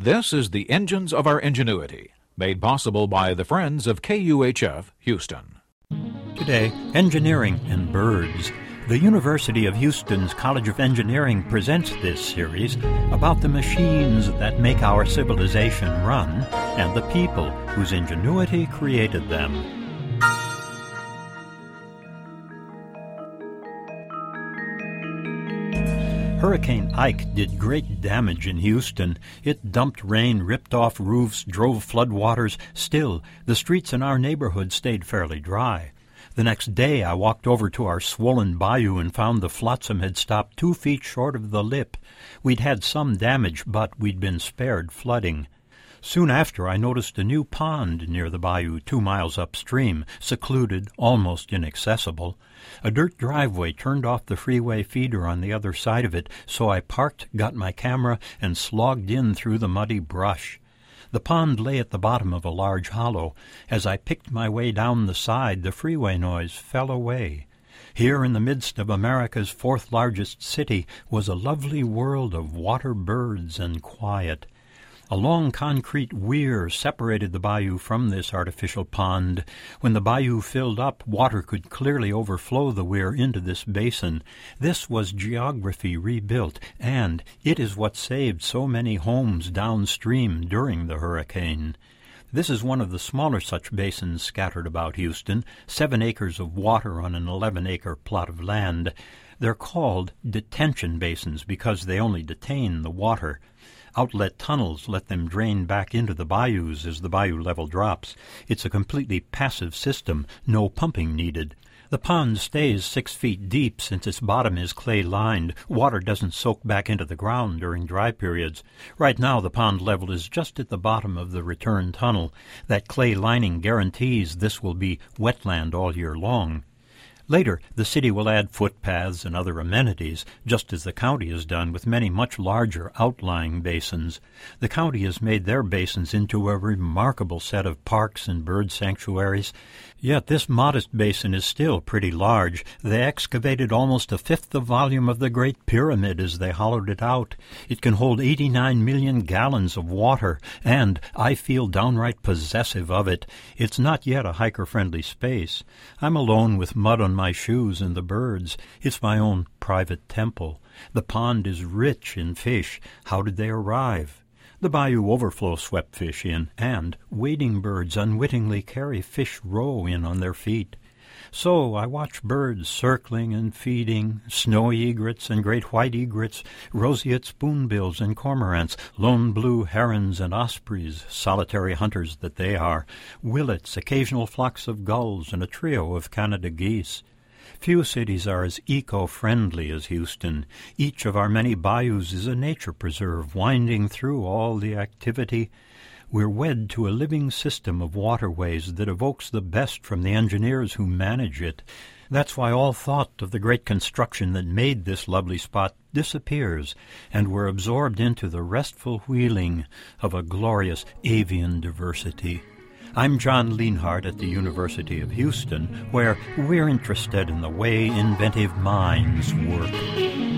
This is the Engines of Our Ingenuity, made possible by the Friends of KUHF Houston. Today, engineering and birds. The University of Houston's College of Engineering presents this series about the machines that make our civilization run and the people whose ingenuity created them. Hurricane Ike did great damage in Houston. It dumped rain, ripped off roofs, drove floodwaters. Still, the streets in our neighborhood stayed fairly dry. The next day I walked over to our swollen bayou and found the flotsam had stopped 2 feet short of the lip. We'd had some damage, but we'd been spared flooding. Soon after, I noticed a new pond near the bayou 2 miles upstream, secluded, almost inaccessible. A dirt driveway turned off the freeway feeder on the other side of it, so I parked, got my camera, and slogged in through the muddy brush. The pond lay at the bottom of a large hollow. As I picked my way down the side, the freeway noise fell away. Here in the midst of America's fourth-largest city was a lovely world of water birds and quiet. A long concrete weir separated the bayou from this artificial pond. When the bayou filled up, water could clearly overflow the weir into this basin. This was geography rebuilt, and it is what saved so many homes downstream during the hurricane. This is one of the smaller such basins scattered about Houston, 7 acres of water on an 11-acre plot of land. They're called detention basins because they only detain the water. Outlet tunnels let them drain back into the bayous as the bayou level drops. It's a completely passive system, no pumping needed. The pond stays 6 feet deep since its bottom is clay-lined. Water doesn't soak back into the ground during dry periods. Right now the pond level is just at the bottom of the return tunnel. That clay lining guarantees this will be wetland all year long. Later, the city will add footpaths and other amenities, just as the county has done with many much larger outlying basins. The county has made their basins into a remarkable set of parks and bird sanctuaries. Yet this modest basin is still pretty large. They excavated almost a fifth the volume of the Great Pyramid as they hollowed it out. It can hold 89 million gallons of water, and I feel downright possessive of it. It's not yet a hiker-friendly space. I'm alone with mud on my shoes and the birds. It's my own private temple. The pond is rich in fish. How did they arrive? The bayou overflow swept fish in, and wading birds unwittingly carry fish roe in on their feet. So I watch birds circling and feeding, snowy egrets and great white egrets, roseate spoonbills and cormorants, lone blue herons and ospreys, solitary hunters that they are, willets, occasional flocks of gulls, and a trio of Canada geese. Few cities are as eco-friendly as Houston. Each of our many bayous is a nature preserve winding through all the activity. We're wed to a living system of waterways that evokes the best from the engineers who manage it. That's why all thought of the great construction that made this lovely spot disappears, and we're absorbed into the restful wheeling of a glorious avian diversity. I'm John Lienhardt at the University of Houston, where we're interested in the way inventive minds work.